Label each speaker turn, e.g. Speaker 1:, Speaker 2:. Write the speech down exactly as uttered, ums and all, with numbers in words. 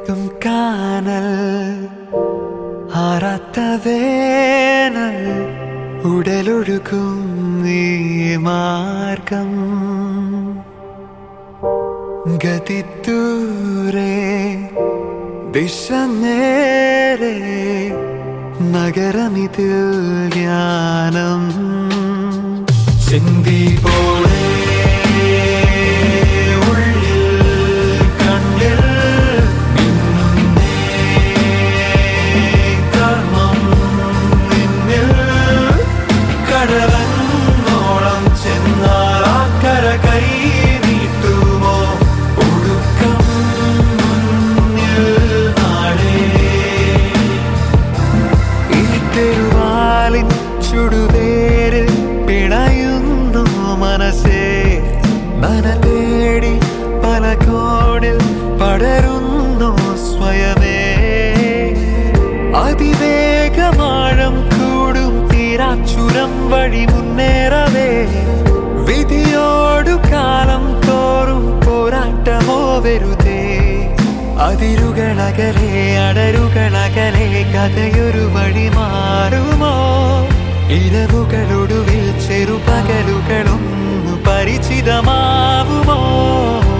Speaker 1: പൊട്ടും കാനൽ ആറാത്ത വേനൽ ഉടലൊഴുകും ഈ മാർഗം ഗതിദൂരെ ദിശ നേരെ നഗരമിതിൽ ജ്ഞാനം ചിന്തി പോലെ ചുടുവേരിൽ പിണയുന്നു മനസ്സേ മനതേടി പല കോണിൽ പടരുന്നു സ്വയമേ അതിവേഗമാഴം കൂടും തീരാച്ചുരം വഴി മുന്നേറവേ വിധിയോടു കാലം തോറും പോരാട്ടമോ വെറുതെ അതിരുകളകലെ അടരുകളകലെ കഥയൊരു വഴി മാറുമോ ഇരവുകളൊടുവിൽ ചെറുപകലുകളൊന്നു പരിചിതമാവുമോ